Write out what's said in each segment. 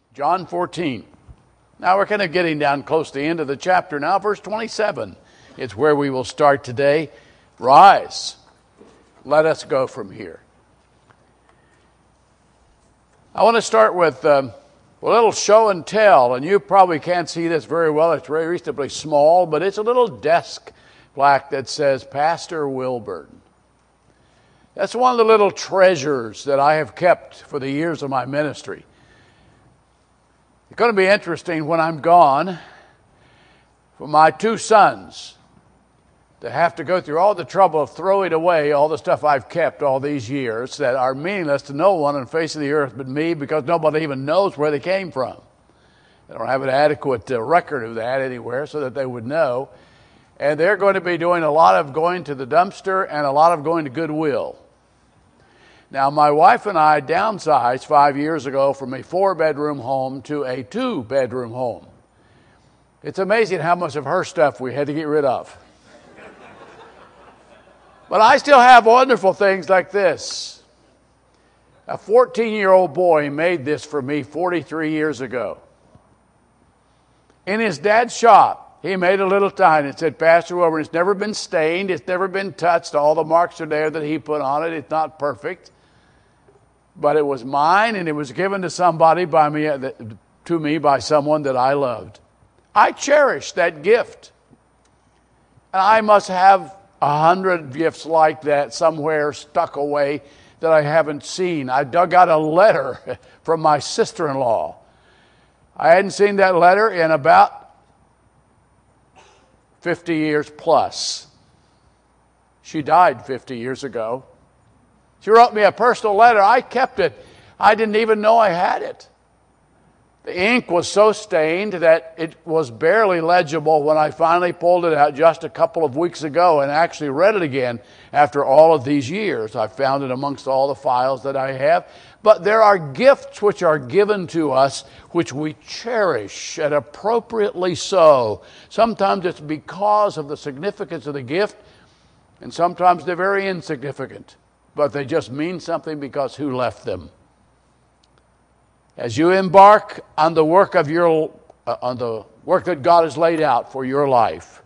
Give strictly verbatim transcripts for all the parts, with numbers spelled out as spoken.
John fourteen. Now we're kind of getting down close to the end of the chapter now. Verse twenty-seven is where we will start today. Rise, let us go from here. I want to start with um, a little show and tell, and you probably can't see this very well. It's very reasonably small, but it's a little desk plaque that says Pastor Wilburn. That's one of the little treasures that I have kept for the years of my ministry. It's going to be interesting when I'm gone for my two sons to have to go through all the trouble of throwing away all the stuff I've kept all these years that are meaningless to no one on the face of the earth but me, because nobody even knows where they came from. They don't have an adequate uh, record of that anywhere so that they would know. And they're going to be doing a lot of going to the dumpster and a lot of going to Goodwill. Now, my wife and I downsized five years ago from a four-bedroom home to a two-bedroom home. It's amazing how much of her stuff we had to get rid of. But I still have wonderful things like this. A fourteen-year-old boy made this for me forty-three years ago. In his dad's shop, he made a little sign and said, Pastor Wilburn, it's never been stained, it's never been touched, all the marks are there that he put on it, it's not perfect. But it was mine, and it was given to somebody by me, to me by someone that I loved. I cherish that gift. And I must have a hundred gifts like that somewhere stuck away that I haven't seen. I dug out a letter from my sister-in-law. I hadn't seen that letter in about fifty years plus. She died fifty years ago. She wrote me a personal letter. I kept it. I didn't even know I had it. The ink was so stained that it was barely legible when I finally pulled it out just a couple of weeks ago and actually read it again after all of these years. I found it amongst all the files that I have. But there are gifts which are given to us which we cherish, and appropriately so. Sometimes it's because of the significance of the gift, and sometimes they're very insignificant. But they just mean something because who left them. As you embark on the work of your, uh, on the work that God has laid out for your life,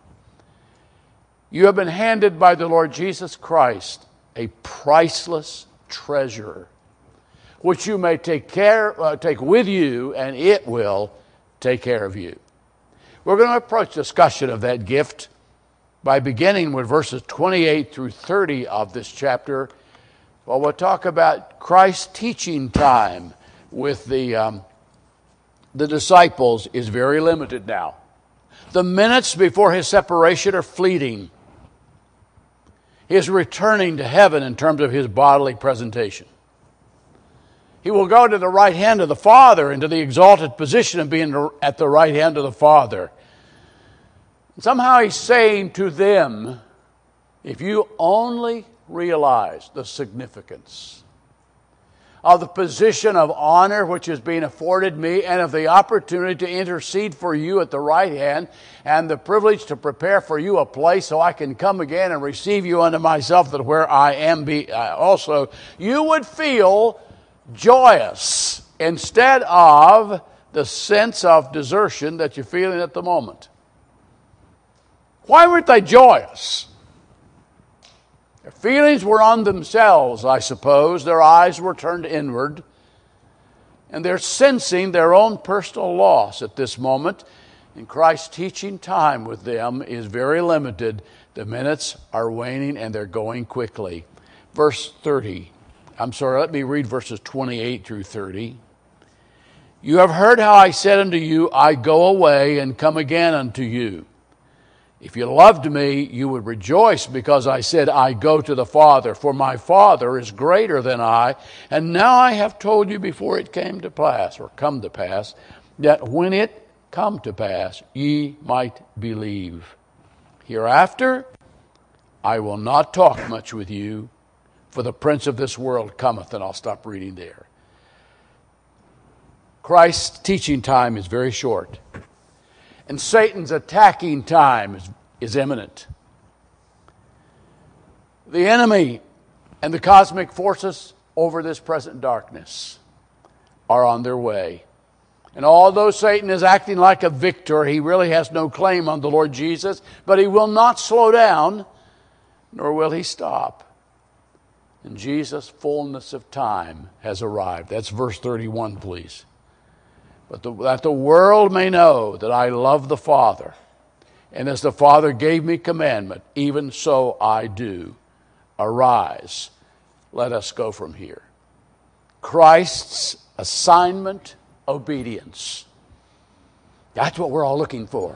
you have been handed by the Lord Jesus Christ a priceless treasure, which you may take care, uh, take with you, and it will take care of you. We're going to approach discussion of that gift by beginning with verses twenty-eight through thirty of this chapter. Well, we'll talk about Christ's teaching time with the um, the disciples is very limited now. The minutes before his separation are fleeting. He is returning to heaven in terms of his bodily presentation. He will go to the right hand of the Father, into the exalted position of being at the right hand of the Father. Somehow he's saying to them, if you only realize the significance of the position of honor which is being afforded me, and of the opportunity to intercede for you at the right hand, and the privilege to prepare for you a place so I can come again and receive you unto myself, that where I am be uh, also, you would feel joyous instead of the sense of desertion that you're feeling at the moment. Why weren't they joyous? Their feelings were on themselves, I suppose. Their eyes were turned inward. And they're sensing their own personal loss at this moment. And Christ's teaching time with them is very limited. The minutes are waning and they're going quickly. Verse thirty. I'm sorry, let me read verses twenty-eight through thirty. You have heard how I said unto you, I go away and come again unto you. If you loved me, you would rejoice because I said, I go to the Father, for my Father is greater than I. And now I have told you before it came to pass, or come to pass, that when it come to pass, ye might believe. Hereafter, I will not talk much with you, for the prince of this world cometh. And I'll stop reading there. Christ's teaching time is very short. And Satan's attacking time is, is imminent. The enemy and the cosmic forces over this present darkness are on their way. And although Satan is acting like a victor, he really has no claim on the Lord Jesus, but he will not slow down, nor will he stop. And Jesus' fullness of time has arrived. That's verse thirty-one, please. But the, that the world may know that I love the Father, and as the Father gave me commandment, even so I do. Arise, let us go from here. Christ's assignment, obedience. That's what we're all looking for.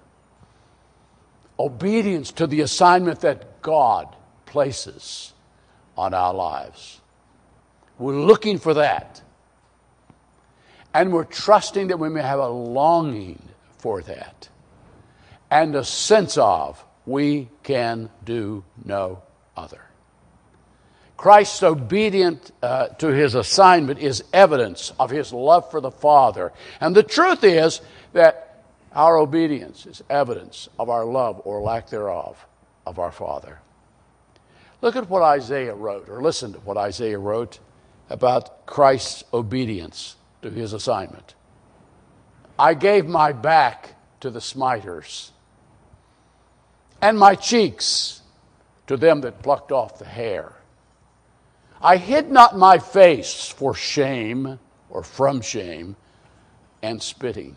Obedience to the assignment that God places on our lives. We're looking for that. And we're trusting that we may have a longing for that. And a sense of we can do no other. Christ's obedience uh, to his assignment is evidence of his love for the Father. And the truth is that our obedience is evidence of our love or lack thereof of our Father. Look at what Isaiah wrote, or listen to what Isaiah wrote about Christ's obedience to his assignment. I gave my back to the smiters, and my cheeks to them that plucked off the hair. I hid not my face for shame or from shame and spitting.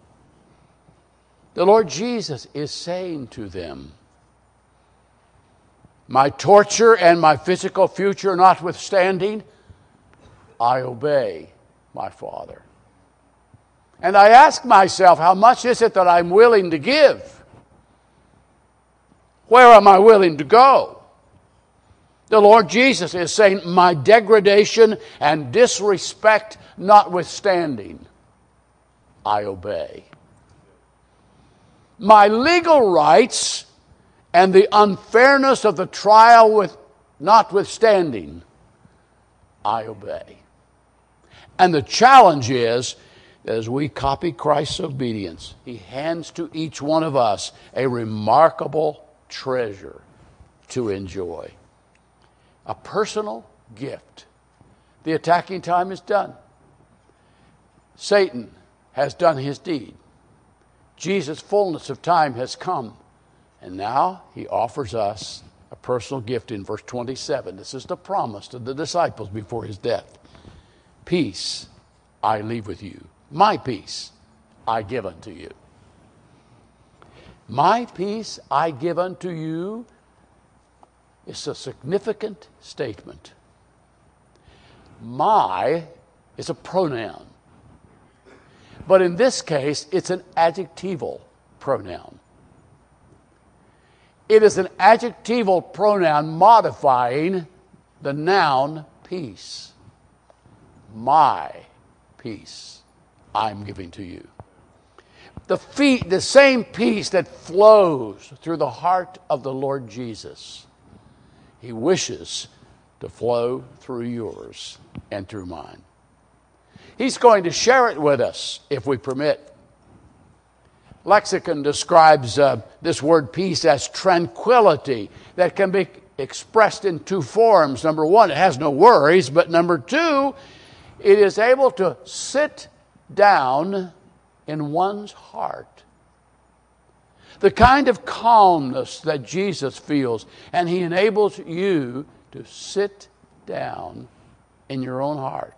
The Lord Jesus is saying to them, my torture and my physical future notwithstanding, I obey my Father. And I ask myself, how much is it that I'm willing to give? Where am I willing to go? The Lord Jesus is saying, my degradation and disrespect notwithstanding, I obey. My legal rights and the unfairness of the trial with notwithstanding, I obey. And the challenge is that as we copy Christ's obedience, he hands to each one of us a remarkable treasure to enjoy. A personal gift. The attacking time is done. Satan has done his deed. Jesus' fullness of time has come. And now he offers us a personal gift in verse twenty-seven. This is the promise to the disciples before his death. Peace I leave with you. My peace I give unto you. My peace I give unto you. It's a significant statement. My is a pronoun. But in this case, it's an adjectival pronoun. It is an adjectival pronoun modifying the noun peace. My peace I'm giving to you. The, feet, the same peace that flows through the heart of the Lord Jesus, he wishes to flow through yours and through mine. He's going to share it with us if we permit. Lexicon describes uh, this word peace as tranquility that can be expressed in two forms. Number one, it has no worries, but number two, it is able to sit down in one's heart. The kind of calmness that Jesus feels, and he enables you to sit down in your own heart.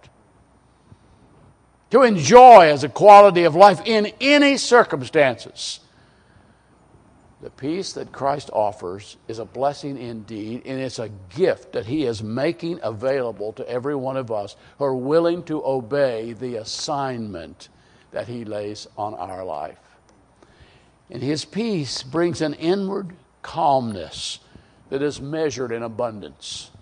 To enjoy as a quality of life in any circumstances. The peace that Christ offers is a blessing indeed, and it's a gift that he is making available to every one of us who are willing to obey the assignment that he lays on our life. And his peace brings an inward calmness that is measured in abundance.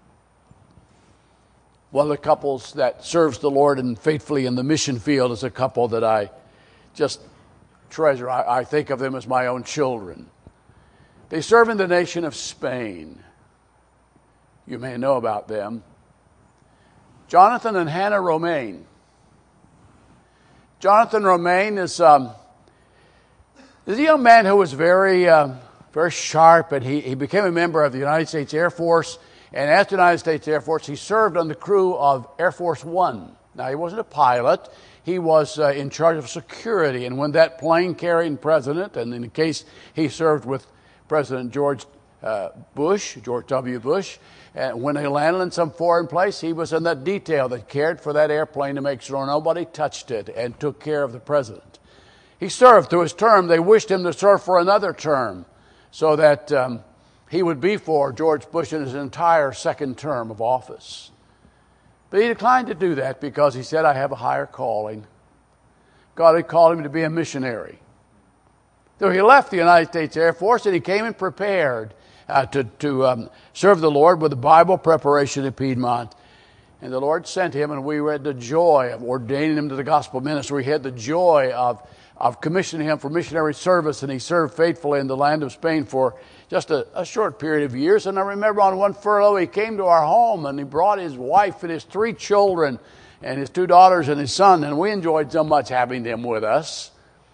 One of the couples that serves the Lord and faithfully in the mission field is a couple that I just treasure. I, I think of them as my own children. They serve in the nation of Spain. You may know about them. Jonathan and Hannah Romaine. Jonathan Romaine is, um, is a young man who was very, uh, very sharp, and he, he became a member of the United States Air Force. And after the United States Air Force, he served on the crew of Air Force One. Now, he wasn't a pilot. He was uh, in charge of security. And when that plane carrying president, and in the case he served with President George uh, Bush, George W. Bush, and when they landed in some foreign place, he was in that detail that cared for that airplane to make sure nobody touched it and took care of the president. He served through his term. They wished him to serve for another term so that um, he would be for George Bush in his entire second term of office. But he declined to do that because he said, I have a higher calling. God had called him to be a missionary. So he left the United States Air Force and he came and prepared uh, to, to um, serve the Lord with a Bible preparation at Piedmont. And the Lord sent him, and we had the joy of ordaining him to the gospel ministry. We had the joy of, of commissioning him for missionary service, and he served faithfully in the land of Spain for just a, a short period of years. And I remember on one furlough, he came to our home, and he brought his wife and his three children and his two daughters and his son, and we enjoyed so much having them with us.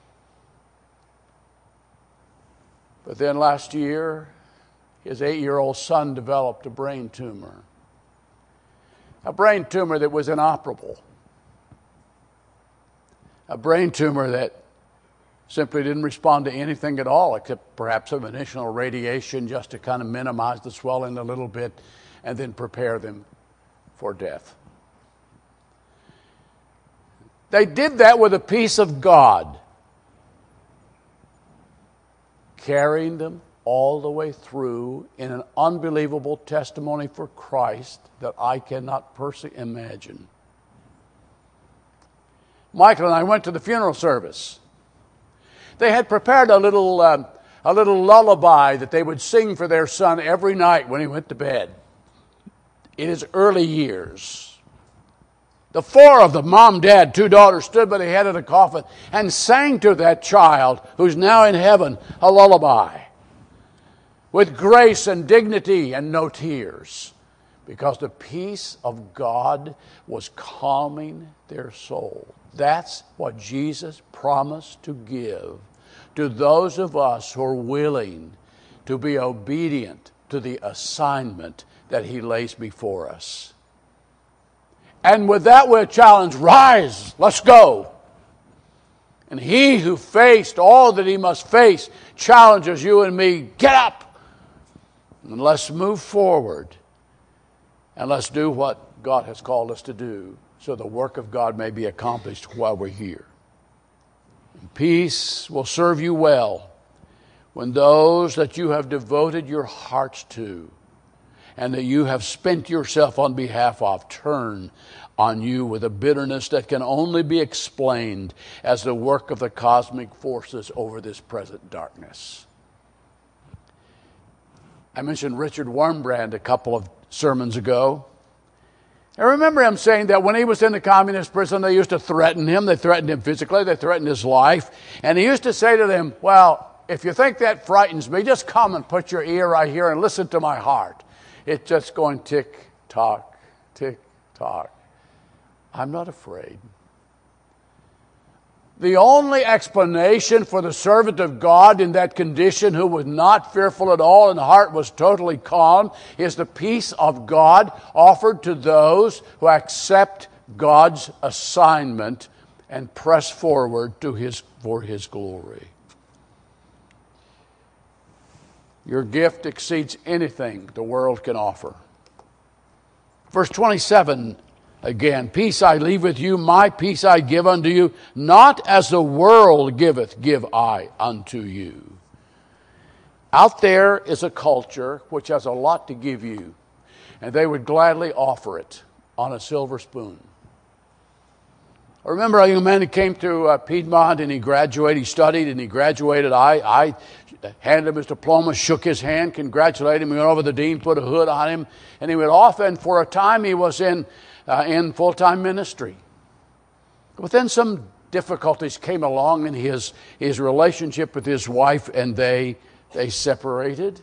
But then last year, his eight-year-old son developed a brain tumor. A brain tumor that was inoperable. A brain tumor that simply didn't respond to anything at all, except perhaps some initial radiation just to kind of minimize the swelling a little bit and then prepare them for death. They did that with the peace of God, carrying them all the way through in an unbelievable testimony for Christ that I cannot personally imagine. Michael and I went to the funeral service. They had prepared a little, uh, a little lullaby that they would sing for their son every night when he went to bed in his early years. The four of them, mom, dad, two daughters, stood by the head of the coffin and sang to that child who's now in heaven a lullaby with grace and dignity and no tears, because the peace of God was calming their soul. That's what Jesus promised to give to those of us who are willing to be obedient to the assignment that he lays before us. And with that, we're challenged, rise, let's go. And he who faced all that he must face challenges you and me, get up and let's move forward and let's do what God has called us to do so the work of God may be accomplished while we're here. And peace will serve you well when those that you have devoted your hearts to and that you have spent yourself on behalf of turn on you with a bitterness that can only be explained as the work of the cosmic forces over this present darkness. I mentioned Richard Wurmbrand a couple of sermons ago. I remember him saying that when he was in the communist prison, they used to threaten him. They threatened him physically. They threatened his life. And he used to say to them, well, if you think that frightens me, just come and put your ear right here and listen to my heart. It's just going tick, tock, tick, tock. I'm not afraid. The only explanation for the servant of God in that condition who was not fearful at all and the heart was totally calm is the peace of God offered to those who accept God's assignment and press forward to his, for his glory. Your gift exceeds anything the world can offer. Verse twenty-seven, again, peace I leave with you, my peace I give unto you. Not as the world giveth, give I unto you. Out there is a culture which has a lot to give you, and they would gladly offer it on a silver spoon. I remember a young man who came to uh, Piedmont and he graduated, he studied and he graduated. I, I handed him his diploma, shook his hand, congratulated him. He went over to the dean, put a hood on him, and he went off. And for a time he was in uh, in full-time ministry. But then some difficulties came along in his his relationship with his wife, and they they separated.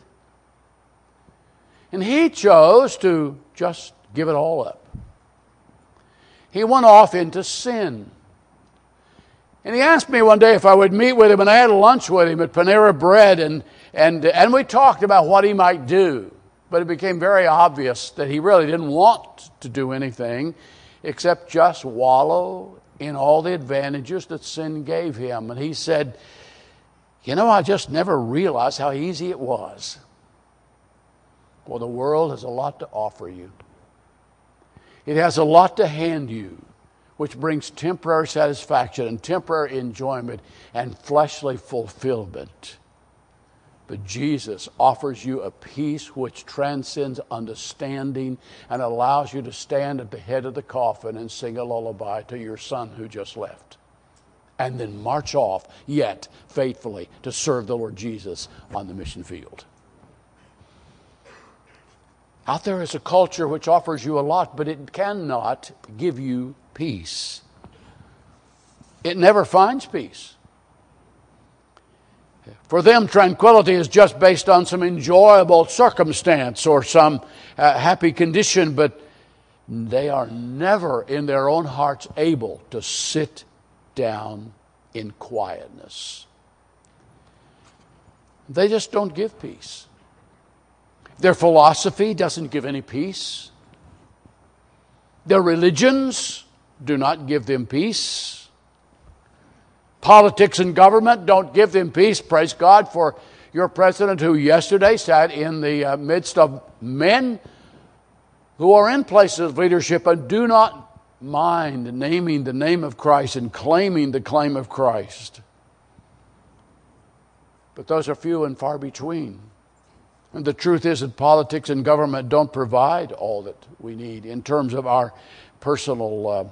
And he chose to just give it all up. He went off into sin. And he asked me one day if I would meet with him, and I had lunch with him at Panera Bread, and, and, and we talked about what he might do. But it became very obvious that he really didn't want to do anything except just wallow in all the advantages that sin gave him. And he said, you know, I just never realized how easy it was. Well, the world has a lot to offer you. It has a lot to hand you, which brings temporary satisfaction and temporary enjoyment and fleshly fulfillment. But Jesus offers you a peace which transcends understanding and allows you to stand at the head of the coffin and sing a lullaby to your son who just left. And then march off, yet faithfully, to serve the Lord Jesus on the mission field. Out there is a culture which offers you a lot, but it cannot give you peace. It never finds peace. For them, tranquility is just based on some enjoyable circumstance or some uh, happy condition, but they are never in their own hearts able to sit down in quietness. They just don't give peace. Their philosophy doesn't give any peace. Their religions do not give them peace. Politics and government don't give them peace. Praise God for your president who yesterday sat in the uh, midst of men who are in places of leadership and do not mind naming the name of Christ and claiming the claim of Christ. But those are few and far between. And the truth is that politics and government don't provide all that we need in terms of our personal uh,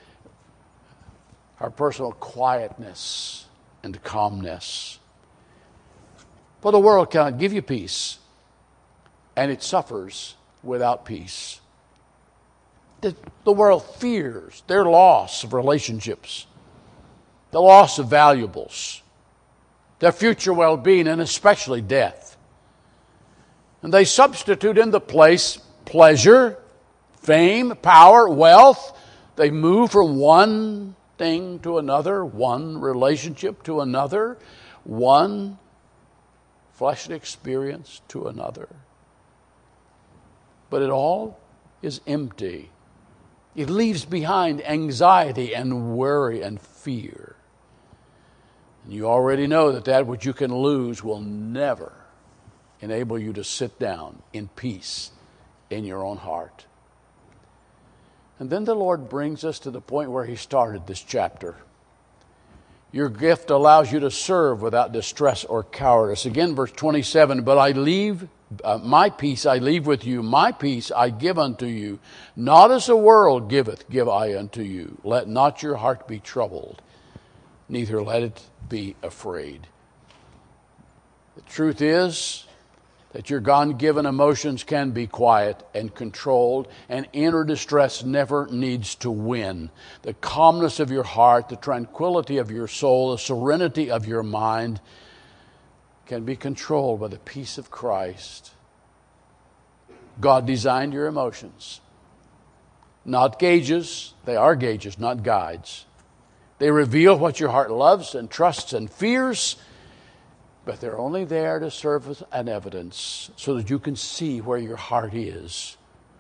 our personal quietness and calmness. For the world cannot give you peace, and it suffers without peace. The, the world fears their loss of relationships, the loss of valuables, their future well-being, and especially death. And they substitute in the place pleasure, fame, power, wealth. They move from one thing to another, one relationship to another, one fleshly experience to another. But it all is empty. It leaves behind anxiety and worry and fear. And you already know that that which you can lose will never enable you to sit down in peace in your own heart. And then the Lord brings us to the point where He started this chapter. Your gift allows you to serve without distress or cowardice. Again, verse twenty-seven, but I leave, uh, my peace I leave with you, my peace I give unto you. Not as the world giveth, give I unto you. Let not your heart be troubled, neither let it be afraid. The truth is that your God-given emotions can be quiet and controlled, and inner distress never needs to win. The calmness of your heart, the tranquility of your soul, the serenity of your mind can be controlled by the peace of Christ. God designed your emotions. Not gauges. They are gauges, not guides. They reveal what your heart loves and trusts and fears, but they're only there to serve as an evidence so that you can see where your heart is.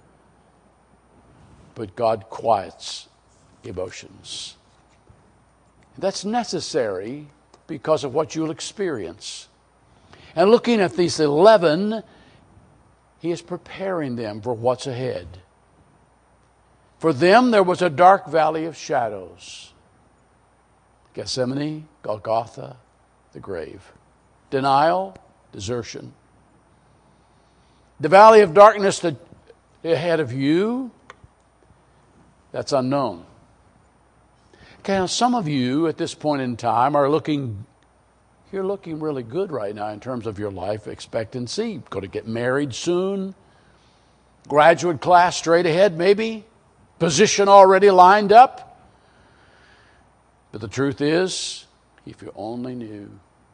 But God quiets emotions. That's necessary because of what you'll experience. And looking at these eleven, He is preparing them for what's ahead. For them, there was a dark valley of shadows. Gethsemane, Golgotha, the grave. Denial, desertion. The valley of darkness that ahead of you, that's unknown. Okay, now some of you at this point in time are looking, you're looking really good right now in terms of your life expectancy. Going to get married soon. Graduate class straight ahead maybe. Position already lined up. But the truth is, if you only knew,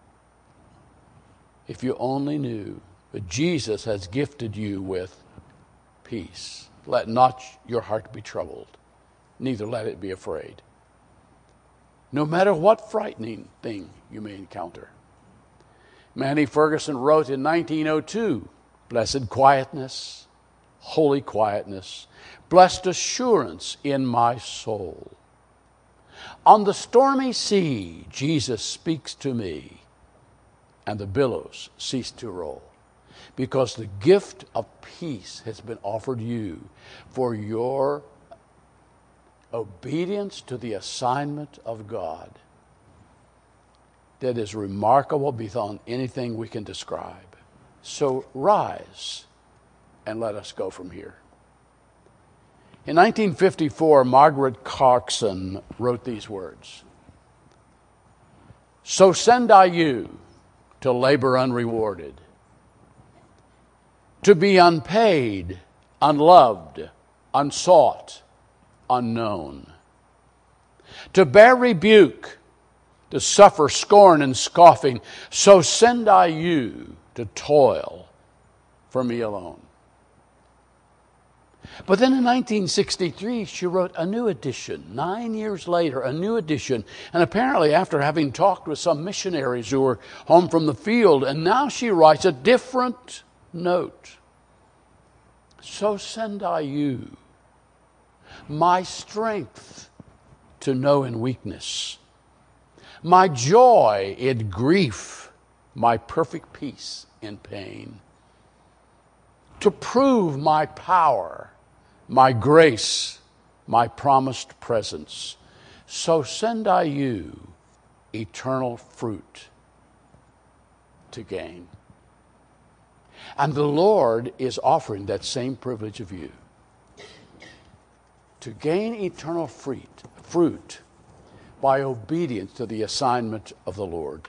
if you only knew that Jesus has gifted you with peace. Let not your heart be troubled, neither let it be afraid. No matter what frightening thing you may encounter. Manny Ferguson wrote in nineteen oh two, blessed quietness, holy quietness, blessed assurance in my soul. On the stormy sea, Jesus speaks to me, and the billows cease to roll, because the gift of peace has been offered you for your obedience to the assignment of God that is remarkable beyond anything we can describe. So rise and let us go from here. In nineteen fifty-four, Margaret Clarkson wrote these words: "So send I you to labor unrewarded, to be unpaid, unloved, unsought, unknown, to bear rebuke, to suffer scorn and scoffing. So send I you to toil for me alone." But then in nineteen sixty-three, she wrote a new edition. Nine years later, a new edition. And apparently after having talked with some missionaries who were home from the field, and now she writes a different note. "So send I you my strength to know in weakness, my joy in grief, my perfect peace in pain, to prove my power, my grace, my promised presence. So send I you eternal fruit to gain." And the Lord is offering that same privilege of you, to gain eternal fruit, fruit by obedience to the assignment of the Lord.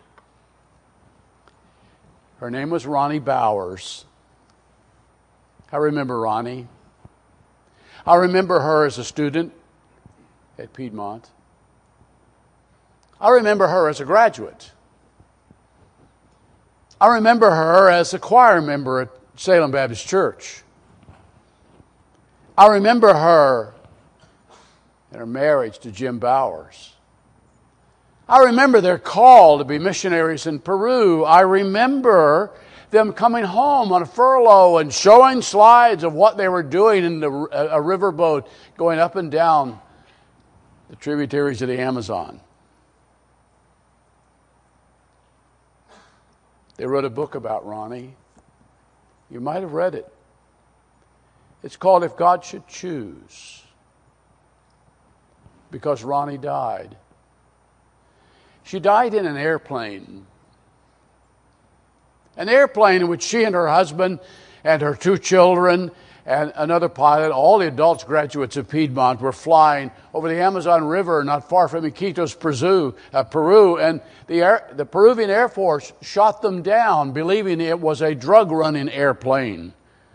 Her name was Ronnie Bowers. I remember Ronnie. I remember her as a student at Piedmont. I remember her as a graduate. I remember her as a choir member at Salem Baptist Church. I remember her in her marriage to Jim Bowers. I remember their call to be missionaries in Peru. I remember them coming home on a furlough and showing slides of what they were doing in the, a, a riverboat going up and down the tributaries of the Amazon. They wrote a book about Ronnie. You might have read it. It's called If God Should Choose, because Ronnie died. She died in an airplane. An airplane in which she and her husband and her two children and another pilot, all the adults graduates of Piedmont, were flying over the Amazon River not far from Iquitos, Peru, uh, Peru and the, air, the Peruvian Air Force shot them down, believing it was a drug-running airplane.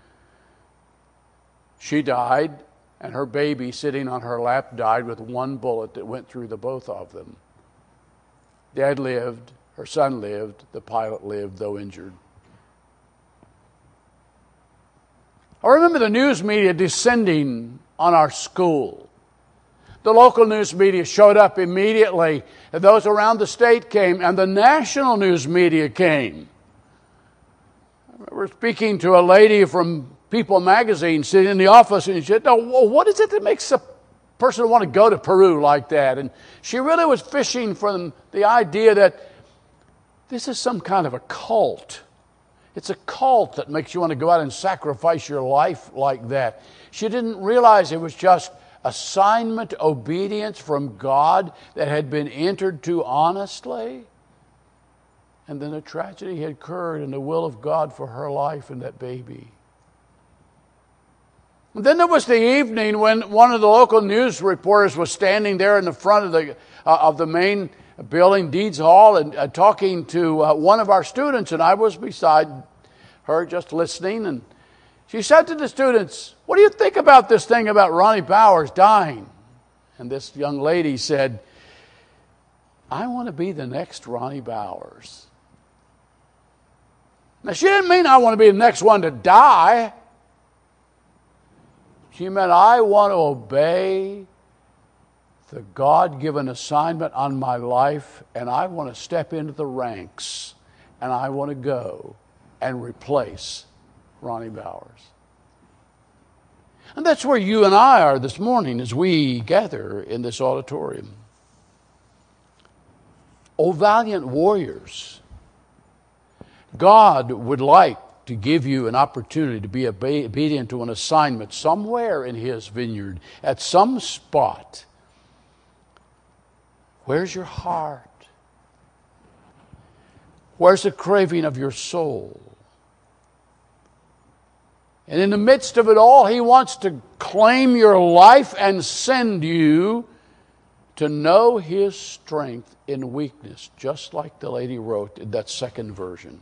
She died, and her baby sitting on her lap died with one bullet that went through the both of them. Dad lived, her son lived, the pilot lived, though injured. I remember the news media descending on our school. The local news media showed up immediately, and those around the state came, and the national news media came. I remember speaking to a lady from People magazine sitting in the office, and she said, "No, what is it that makes a person want to go to Peru like that?" And she really was fishing from the idea that this is some kind of a cult. It's a cult that makes you want to go out and sacrifice your life like that. She didn't realize it was just assignment, obedience from God that had been entered to honestly. And then a tragedy had occurred in the will of God for her life and that baby. And then there was the evening when one of the local news reporters was standing there in the front of the uh, of the main building, Deeds Hall, and uh, talking to uh, one of our students, and I was beside her just listening, and she said to the students, "What do you think about this thing about Ronnie Bowers dying?" And this young lady said, "I want to be the next Ronnie Bowers." Now, she didn't mean I want to be the next one to die. She meant I want to obey the God-given assignment on my life, and I want to step into the ranks, and I want to go and replace Ronnie Bowers. And that's where you and I are this morning as we gather in this auditorium. O valiant warriors, God would like to give you an opportunity to be obedient to an assignment somewhere in His vineyard, at some spot. Where's your heart? Where's the craving of your soul? And in the midst of it all, He wants to claim your life and send you to know His strength in weakness, just like the lady wrote in that second version.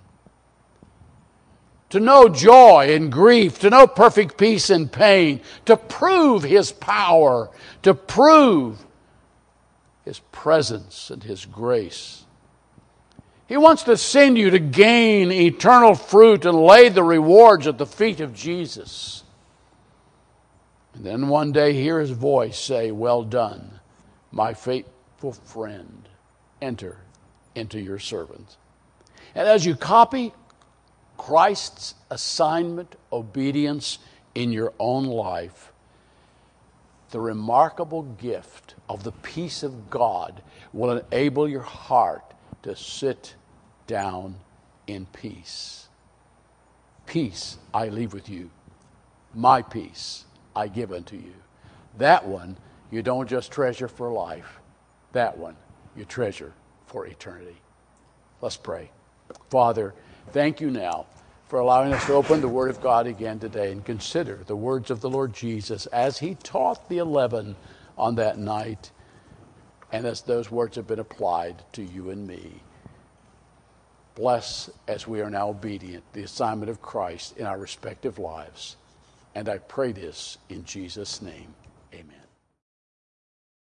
To know joy in grief, to know perfect peace in pain, to prove His power, to prove His presence and His grace. He wants to send you to gain eternal fruit and lay the rewards at the feet of Jesus. And then one day hear His voice say, "Well done, my faithful friend. Enter into your servant." And as you copy Christ's assignment, obedience in your own life, the remarkable gift of the peace of God will enable your heart to sit down in peace. Peace I leave with you. My peace I give unto you. That one you don't just treasure for life. That one you treasure for eternity. Let's pray. Father, thank you now for allowing us to open the Word of God again today and consider the words of the Lord Jesus as He taught the eleven on that night, and as those words have been applied to you and me. Bless, as we are now obedient, the assignment of Christ in our respective lives. And I pray this in Jesus' name. Amen.